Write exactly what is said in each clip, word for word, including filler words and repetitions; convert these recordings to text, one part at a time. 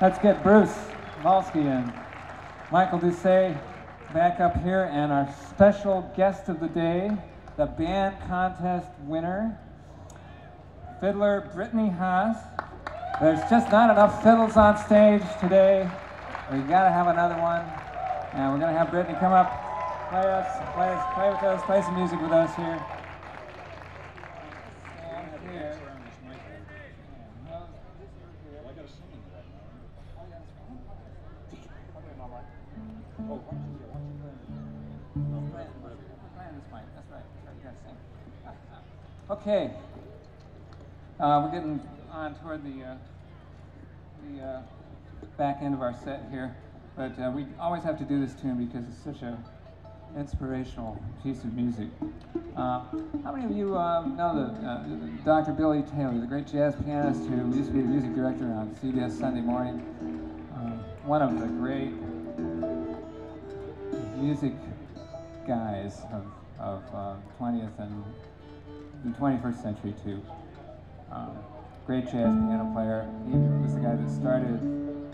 Let's get Bruce Malsky and Michael Doucet back up here, and our special guest of the day, the band contest winner, fiddler Brittany Haas. There's just not enough fiddles on stage today. We gotta have another one, and we're gonna have Brittany come up, play us, play us, play with us, play some music with us here. Okay, uh, we're getting on toward the uh, the uh, back end of our set here, but uh, we always have to do this tune because it's such a inspirational piece of music. Uh, how many of you uh, know the uh, Doctor Billy Taylor, the great jazz pianist who used to be the music director on C B S Sunday Morning? Uh, one of the great music guys of, of uh, twentieth and the twenty-first century too. Um, great jazz piano player. He was the guy that started,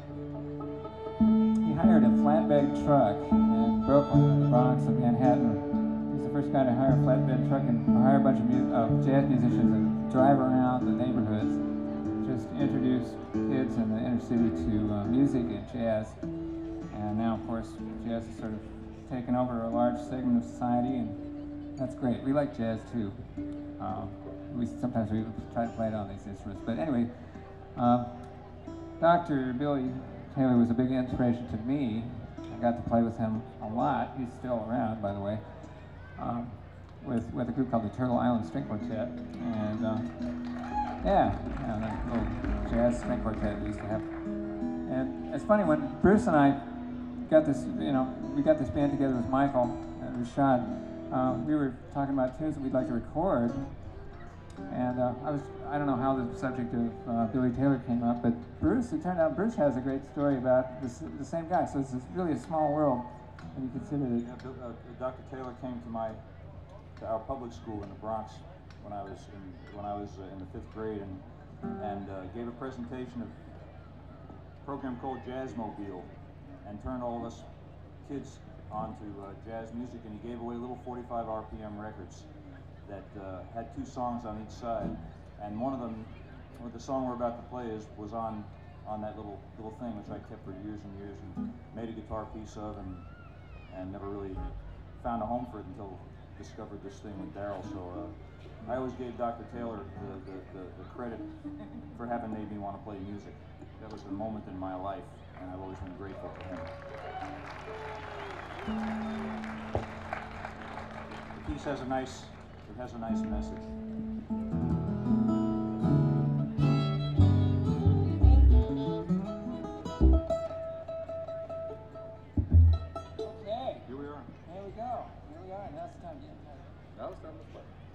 he hired a flatbed truck in Brooklyn, the Bronx, and Manhattan. He was the first guy to hire a flatbed truck and hire a bunch of, mu of jazz musicians and drive around the neighborhoods, just introduce kids in the inner city to uh, music and jazz. And now, of course, jazz has sort of taken over a large segment of society, and that's great. We like jazz too. Um, we sometimes we try to play it on these instruments, but anyway, uh, Doctor Billy Taylor was a big inspiration to me. I got to play with him a lot. He's still around, by the way, um, with with a group called the Turtle Island String Quartet, and uh, yeah, yeah, that little jazz string quartet we used to have. And it's funny when Bruce and I got this, you know, we got this band together with Michael and Rashad. Um, we were talking about tunes that we'd like to record, and uh, I was, I don't know how the subject of uh, Billy Taylor came up, but Bruce, it turned out Bruce has a great story about this, the same guy, so it's really a small world when you consider it. Yeah, uh, Doctor Taylor came to my, to our public school in the Bronx when I was in, when I was uh, in the fifth grade, and, and uh, gave a presentation of a program called Jazzmobile, and turned all of us kids onto uh, jazz music, and he gave away little forty-five R P M records that uh, had two songs on each side, and one of them, well, the song we're about to play is was on on that little little thing, which I kept for years and years and made a guitar piece of, and and never really found a home for it until discovered this thing with Daryl. So uh, I always gave Doctor Taylor the, the, the, the credit for having made me want to play music. That was a moment in my life, and I've always been grateful to him. The piece has a nice, it has a nice message. Okay. Here we are. Here we go. Here we are. Now it's time to get Now it's time to play.